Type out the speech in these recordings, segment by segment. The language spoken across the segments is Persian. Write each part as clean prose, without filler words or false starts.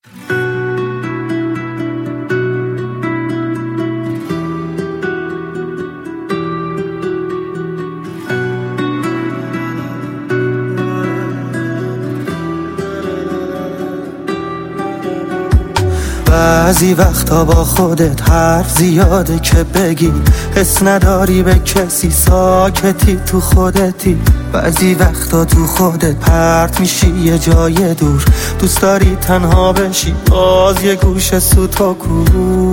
بعضی وقتا با خودت حرف زیاده که بگی، حس نداری به کسی، ساکتی تو خودتی. بعضی وقتا تو خودت پرت میشی یه جای دور، دوست داری تنها بشی، باز یه گوشه سوتاکو.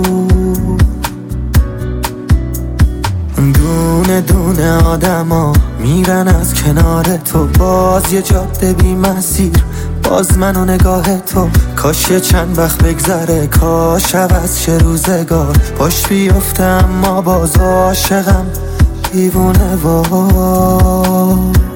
دونه دونه آدما میرن از کنار تو، باز یه جاده بی مسیر، باز من و نگاه تو. کاش یه چند وقت بگذره، کاش عوض شه روزگار، پاش بیفته اما باز عاشقم دیوونه وار.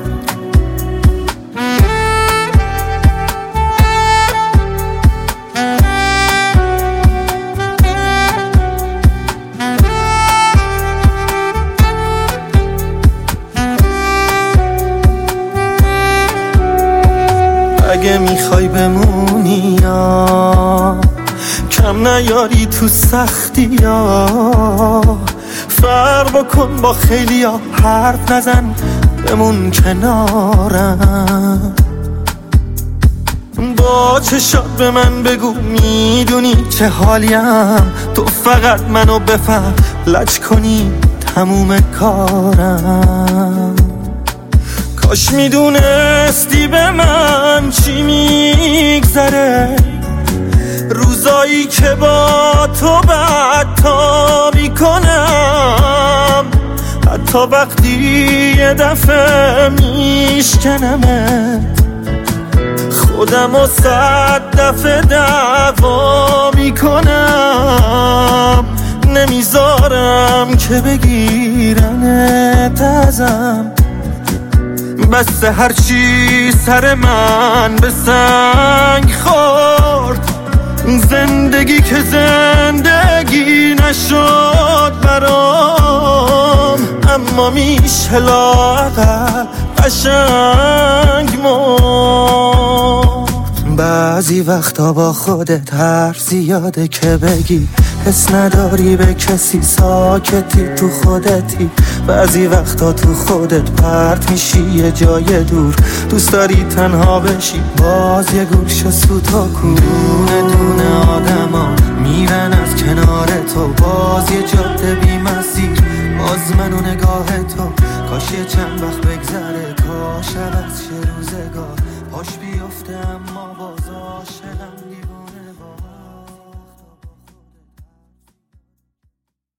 اگه میخوای بمونی یا کم نیاری تو سختی یا، فرق بکن با خیلی ها، حرف نزن بمون کنارم. با چشات به من بگو میدونی چه حالیم، تو فقط منو بفهم، لج کنی تموم کارم. کاش میدونستی به من چی میگذره، روزایی که با تو بدتا میکنم، حتی وقتی یه دفعه میشکنمت، خودم و 100 دفعه دعوا میکنم. نمیذارم که بگیرنت ازم، بس هرچی سر من به سنگ خورد، زندگی که زندگی نشد برام، اما میشه لااقل قشنگ مرد. بعضی وقتا با خودت حرف زیاده که بگی، حس نداری به کسی، ساکتی تو خودتی. بعضی وقتا تو خودت پرت میشی یه جای دور، دوست داری تنها بشی، باز یه گوشه سوتاکو. دونه دونه آدما میرن از کنار تو، باز یه جاده بی مسیر، باز من و نگاه تو. کاش یه چند وقت بگذره، کاش عوض شه روزگار، پاش بیفته اما باز عاشقم.